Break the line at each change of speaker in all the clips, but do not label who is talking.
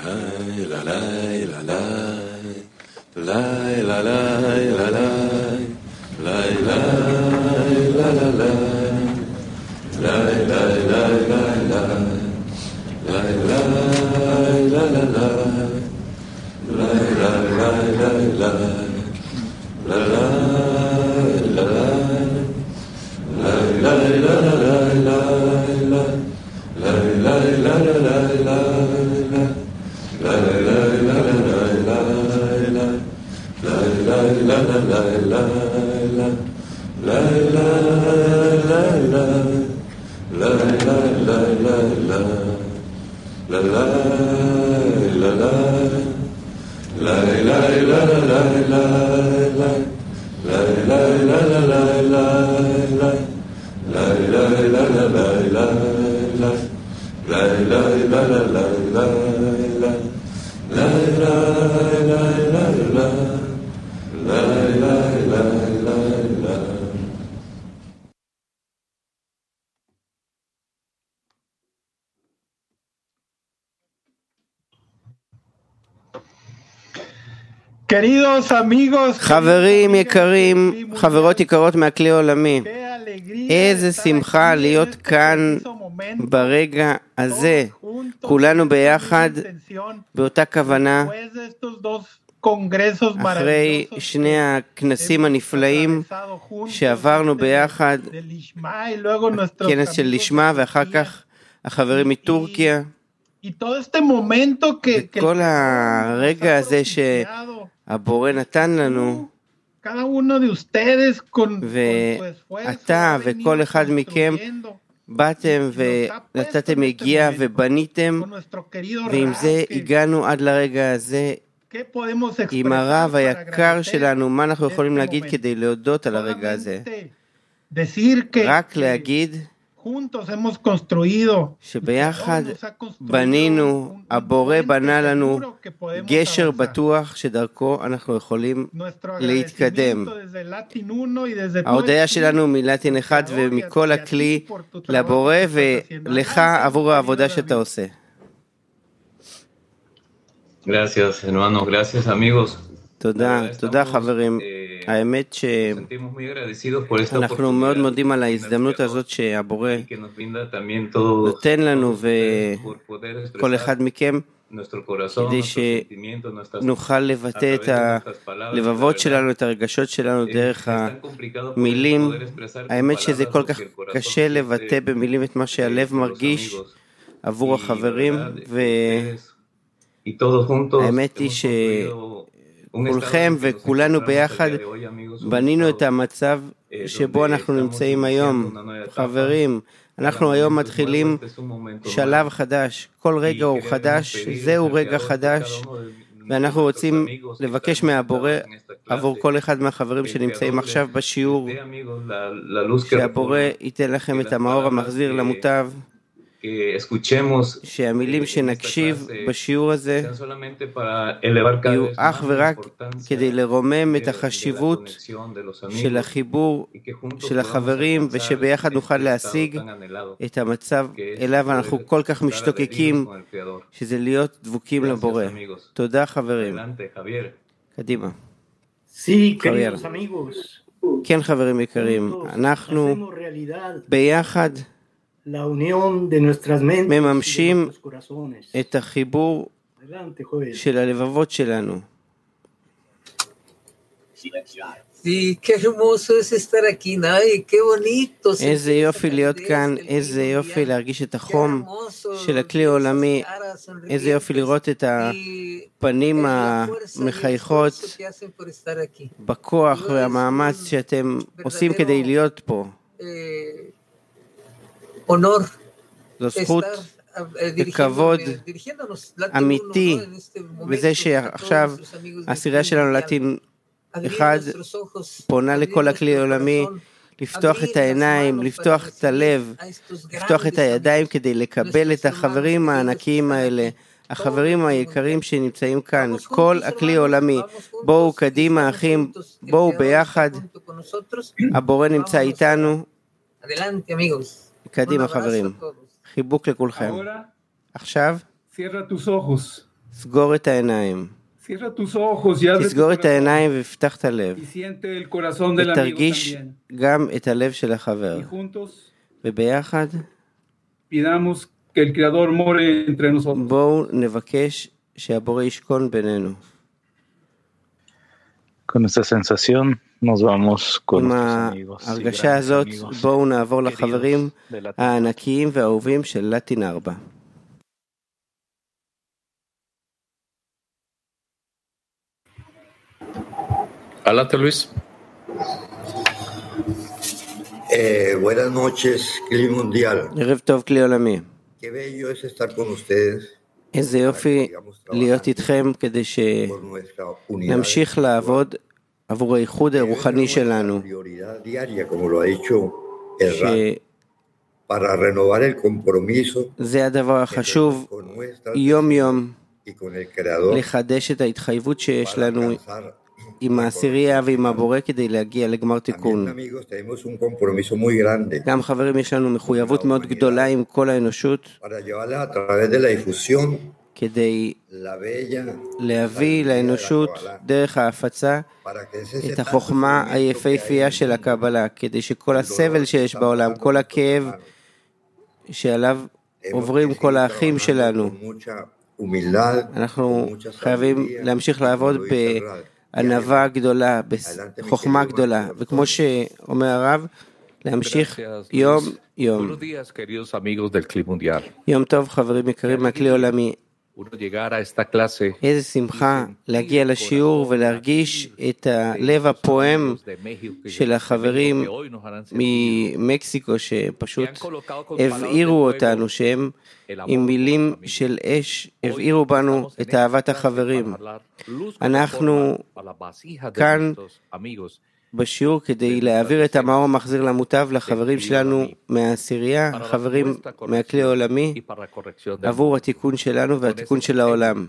Queridos amigos,
חברים יקרים, חברות יקרות מהכלי העולמי, איזה שמחה להיות כאן ברגע הזה, כולנו ביחד באותה כוונה, אחרי שני הכנסים הנפלאים שעברנו ביחד, כנס של לשמה ואחר כך החברים מטורקיה, וכל הרגע הזה שהבורא נתן לנו, ואתה וכל אחד מכם באתם ונתתם הגיעה ובניתם, ועם זה הגענו עד לרגע הזה עם הרב היקר שלנו. מה אנחנו יכולים להגיד כדי להודות על הרגע הזה? רק להגיד שביחד בנינו, הבורא בנה לנו גשר בטוח שדרכו אנחנו יכולים להתקדם. ההודעה שלנו מלטין אחד ומכל הכלי לבורא ולך עבור העבודה שאתה עושה.
Gracias, hermano. Gracias, amigos.
תודה חברים. האמת שאנחנו מאוד מודים על ההזדמנות הזאת שהבורא נותן לנו וכל אחד מכם, כדי שנוכל לבטא את הלבבות שלנו, את הרגשות שלנו דרך המילים. האמת שזה כל כך קשה לבטא במילים את מה שהלב מרגיש עבור החברים, והאמת היא כולכם וכולנו ביחד בנינו את המצב שבו אנחנו נמצאים היום. חברים, אנחנו היום מתחילים שלב חדש, כל רגע הוא חדש, זהו רגע חדש, ואנחנו רוצים לבקש מהבורא עבור כל אחד מהחברים שנמצאים עכשיו בשיעור, שהבורא ייתן לכם את המאור המחזיר למוטב, שהמילים שנקשיב בשיעור הזה יהיו אך ורק כדי לרומם את החשיבות של החיבור של החברים, ושביחד נוכל להשיג את המצב אליו אנחנו כל כך משתוקקים, שזה להיות דבוקים לבורא. תודה חברים. קדימה. כן חברים יקרים, אנחנו ביחד מממשים את החיבור של הלבבות שלנו. איזה יופי להיות כאן, איזה יופי להרגיש את החום של הכלי העולמי, איזה יופי לראות את הפנים המחייכות בכוח והמאמץ שאתם עושים כדי להיות פה. זו זכות וכבוד אמיתי, וזה שעכשיו הסירה שלנו לטין אחד פונה לכל הכלי העולמי לפתוח את העיניים, לפתוח את הלב, לפתוח את הידיים כדי לקבל את החברים הענקיים האלה, החברים היקרים שנמצאים כאן, כל הכלי העולמי. בואו קדימה אחים, בואו ביחד, הבורא נמצא איתנו. קדימה חברים, חיבוק לכולכם. עכשיו סגור את העיניים. תסגור את העיניים ופתח את הלב. ותרגיש גם את הלב של החבר. וביחד בואו נבקש שהבורא ישכון בינינו. עם ההרגשה הזאת בואו נעבור לחברים הענקיים והאהובים של לטין 4.
Adelante, Luis.
Buenas noches, Cli Mundial.
ערב טוב, כלי עולמי.
Qué bello es estar con ustedes.
איזה יופי להיות איתכם כדי שנמשיך לעבוד עבור הייחוד הרוחני שלנו. זה הדבר החשוב, יום יום, לחדש את ההתחייבות שיש לנו עם העשירייה ועם הבורא כדי להגיע לגמר תיקון. גם חברים, יש לנו מחויבות מאוד גדולה עם כל האנושות כדי להביא לאנושות דרך ההפצה את החוכמה היפהפייה של הקבלה, כדי שכל הסבל שיש בעולם, כל הכאב שעליו עוברים כל האחים שלנו, אנחנו חייבים להמשיך לעבוד בענווה גדולה, בחוכמה גדולה, וכמו שאומר הרב, להמשיך יום יום. יום טוב חברים יקרים מהכלי עולמי. איזה שמחה להגיע לשיעור ולהרגיש את הלב הפועם של החברים ממקסיקו שפשוט הבעירו אותנו, שהם עם מילים של אש הבעירו בנו את אהבת החברים. אנחנו כאן בשיעור כדי להעביר את המאור המחזיר למוטב לחברים שלנו מהעשירייה, חברים מהכלי העולמי, עבור התיקון שלנו והתיקון של העולם.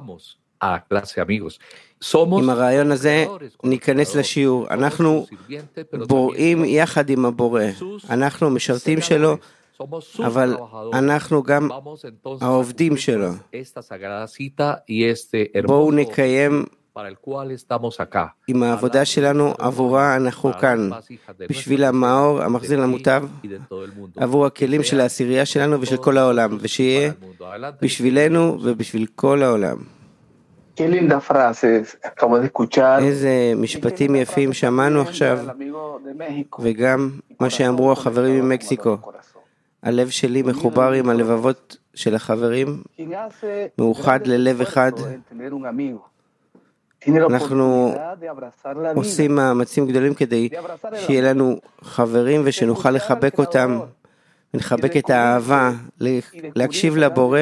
עם הרעיון הזה ניכנס לשיעור. אנחנו בוראים יחד עם הבורא, אנחנו משרתים שלו, אבל אנחנו גם העובדים שלו. בואו נקיים עם העבודה שלנו, עבורה אנחנו כאן, בשביל המאור המחזיר למוטב, עבור הכלים של העשירייה שלנו ושל כל העולם, ושיהיה בשבילנו ובשביל כל העולם. איזה משפטים יפים שמענו עכשיו, וגם מה שאמרו החברים ממקסיקו. הלב שלי מחובר עם הלבבות של החברים, מאוחד ללב אחד. אנחנו עושים מאמצים גדולים כדי שיהיה לנו חברים ושנוכל לחבק אותם, לחבק את האהבה, להקשיב לבורא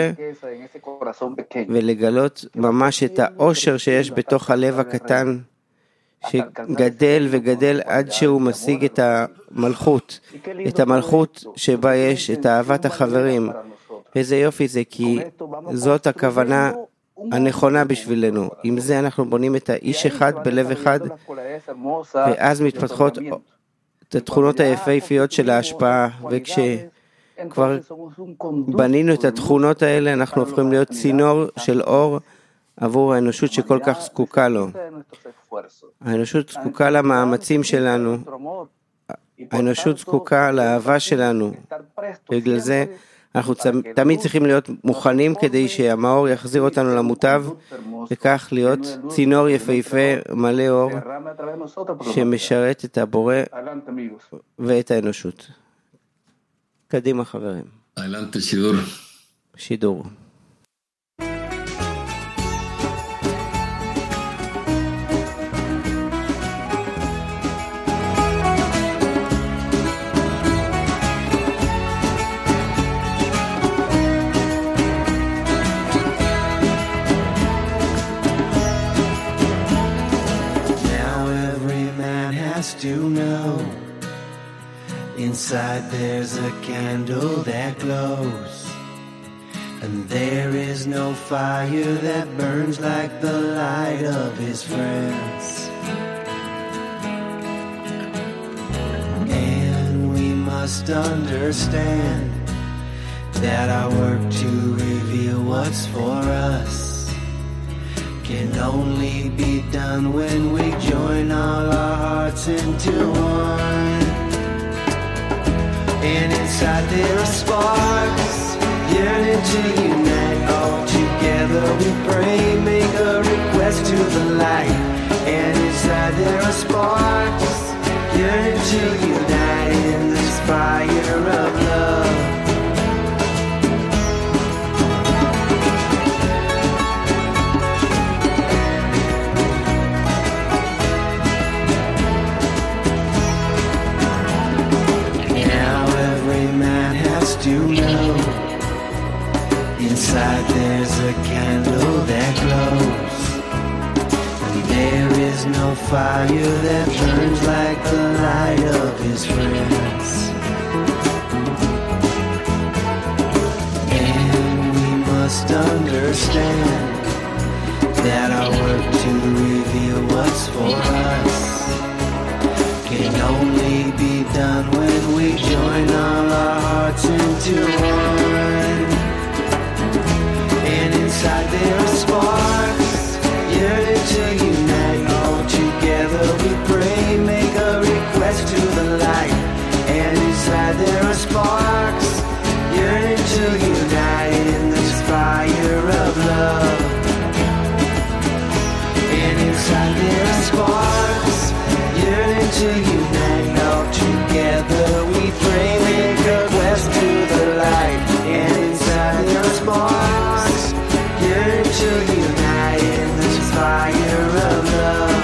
ולגלות ממש את האושר שיש בתוך הלב הקטן שגדל וגדל עד שהוא משיג את המלכות, את המלכות שבה יש את אהבת החברים. איזה יופי זה, כי זאת הכוונה הנכונה בשבילנו. עם זה אנחנו בונים את האיש אחד בלב אחד, ואז מתפתחות את התכונות היפהפיות של ההשפעה, וכשכבר בנינו את התכונות האלה, אנחנו הופכים להיות צינור של אור עבור האנושות שכל כך זקוקה לו. האנושות זקוקה למאמצים שלנו, האנושות זקוקה לאהבה שלנו, בגלל זה אנחנו תמיד צריכים להיות מוכנים כדי שהמאור יחזיר אותנו למוטב, וכך להיות צינור יפהפה מלא אור שמשרת את הבורא ואת האנושות. קדימה חברים. שידור.
To know inside there's a candle that glows, and there is no fire that burns like the light of his friends. And we must understand that our work to reveal what's for us only be done when we join all our hearts into one. And inside there are sparks yearning to unite. All together we pray, make a request to the light. And inside there are sparks yearning to unite in this fire of love. To know inside there's a candle that glows, and there is no fire that burns like the light of his friends. And we must understand that our work to reveal what's for us can only be done when we join all our hearts into one. And inside there are sparks yearning to unite. All together we pray, make a request to the light. And inside there are sparks yearning to unite in this fire of love. And inside there are sparks yearning to unite. All together we pray, make a request to the light. And inside there are sparks yearning to unite in this fire of love.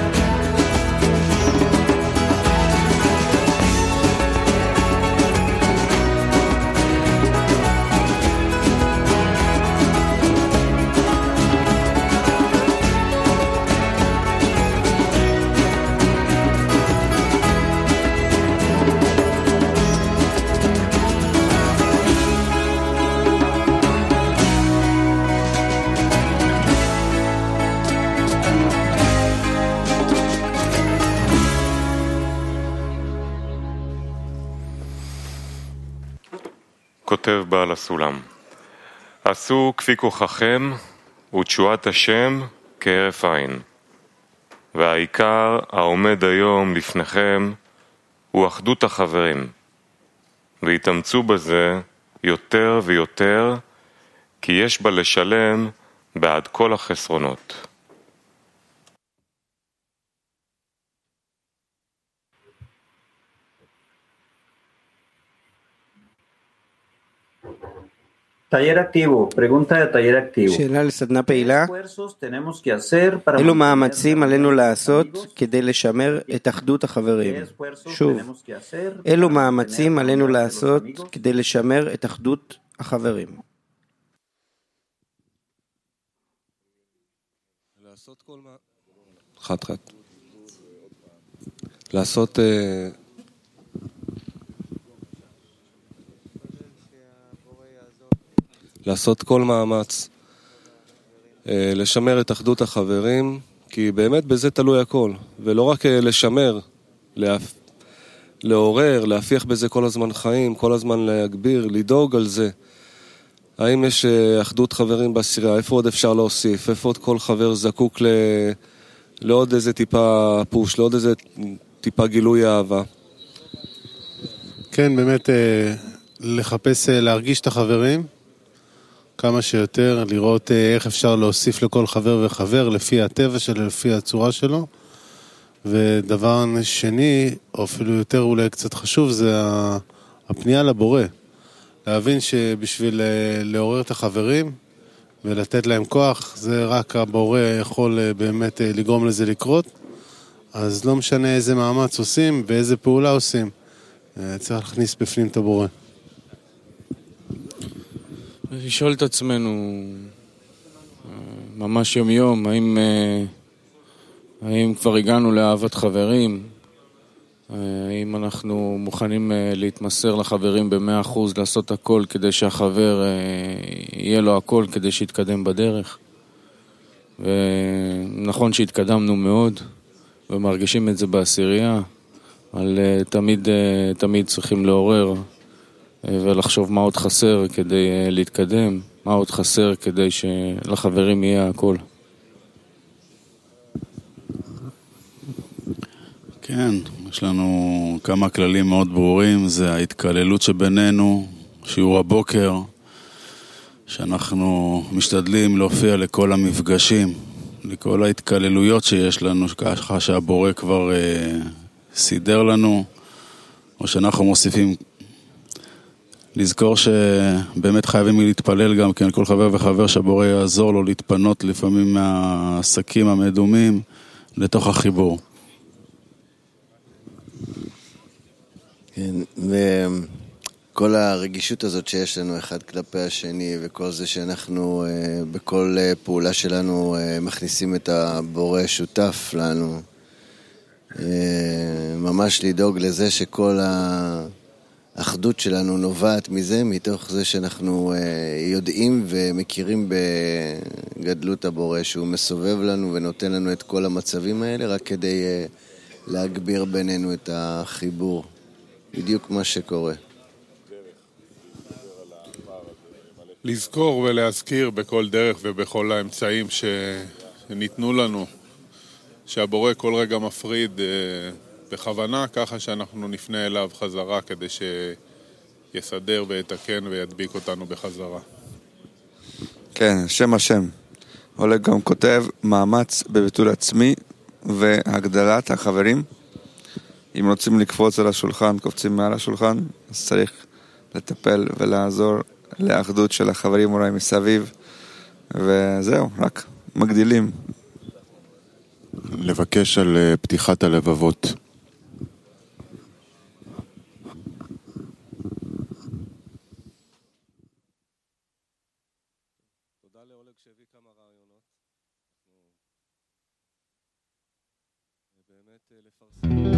כותב בעל הסולם, עשו כפי כוחכם ותשועת השם כהרף עין, והעיקר העומד היום לפניכם הוא אחדות החברים, והתאמצו בזה יותר ויותר, כי יש בה לשלם בעד כל החסרונות.
Taller activo, pregunta de taller activo.
שאלה לסדנה פעילה. אילו מאמצים עלינו לעשות כדי לשמר את אחדות החברים? שוב, אילו מאמצים עלינו לעשות כדי לשמר את אחדות החברים?
לעשות כל מאמץ, לשמר את אחדות החברים, כי באמת בזה תלוי הכל, ולא רק לשמר, לעורר, להפיח בזה כל הזמן חיים, כל הזמן להגביר, לדאוג על זה. האם יש אחדות חברים בעשירייה? איפה עוד אפשר להוסיף? איפה עוד כל חבר זקוק לעוד איזה טיפה פוש, לעוד איזה טיפה גילוי אהבה?
כן, באמת לחפש להרגיש את החברים, כמה שיותר, לראות איך אפשר להוסיף לכל חבר וחבר לפי הטבע שלו, לפי הצורה שלו. ודבר שני, או אפילו יותר אולי קצת חשוב, זה הפנייה לבורא. להבין שבשביל לעורר את החברים ולתת להם כוח, זה רק הבורא יכול באמת לגרום לזה לקרות. אז לא משנה איזה מאמץ עושים ואיזה פעולה עושים. צריך להכניס בפנים את הבורא.
לשאול את עצמנו ממש יום יום, האם כבר הגענו לאהבת חברים, האם אנחנו מוכנים להתמסר לחברים ב100%, לעשות הכל כדי שהחבר יהיה לו הכל כדי שיתקדם בדרך. ונכון שהתקדמנו מאוד ומרגישים את זה בעשירייה, אבל תמיד צריכים לעורר ולחשוב מה עוד חסר כדי להתקדם, מה עוד חסר כדי שלחברים יהיה הכל.
כן, יש לנו כמה כללים מאוד ברורים, זה ההתקללות שבינינו, שיעור הבוקר, שאנחנו משתדלים להופיע לכל המפגשים, לכל ההתקללויות שיש לנו, ככה שהבורא כבר סידר לנו, או שאנחנו מוסיפים לזכור שבאמת חייבים להתפלל גם כן כל חבר וחבר שהבורא יעזור לו להתפנות לפעמים מהעסקים המדומים לתוך החיבור.
כן, וכל הרגישות הזאת שיש לנו אחד כלפי השני וכל זה שאנחנו בכל פעולה שלנו מכניסים את הבורא שותף לנו, ממש לדאוג לזה שכל האחדות שלנו נובעת מזה, מתוך זה שאנחנו יודעים ומכירים בגדלות הבורא שהוא מסובב לנו ונותן לנו את כל המצבים האלה רק כדי להגביר בינינו את החיבור. בדיוק מה שקורה.
לזכור ולהזכיר בכל דרך ובכל האמצעים שניתנו לנו, שהבורא כל רגע מפריד בכוונה, ככה שאנחנו נפנה אליו חזרה כדי שיסדר ויתקן וידביק אותנו בחזרה.
כן, שם השם. אולג גם כותב מאמץ בביטול עצמי והגדלת החברים. אם רוצים לקפוץ על השולחן, קופצים מעל השולחן, אז צריך לטפל ולעזור לאחדות של החברים אולי מסביב, וזהו, רק מגדילים.
לבקש על פתיחת הלבבות.
תודה לאולג שהביא כמה רעיונות. באמת לפרסם.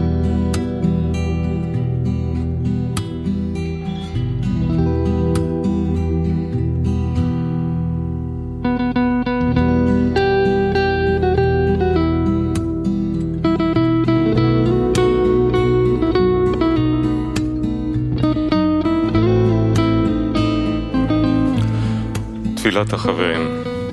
תפילת החברים.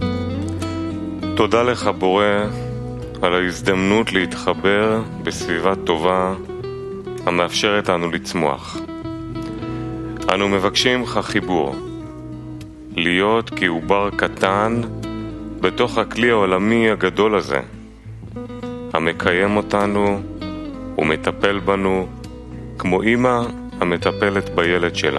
תודה לך בורא על ההזדמנות להתחבר בסביבה טובה המאפשרת לנו לצמוח. אנו מבקשים לך חיבור, להיות כעובר קטן בתוך הכלי העולמי הגדול הזה, המקיים אותנו ומטפל בנו כמו אמא המטפלת בילד שלה.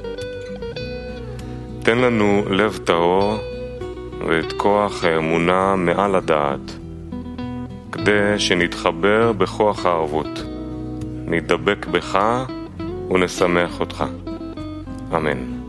תן לנו לב טהור ואת כוח האמונה מעל הדעת, כדי שנתחבר בכוח הערבות, נדבק בך ונשמח אותך. אמן.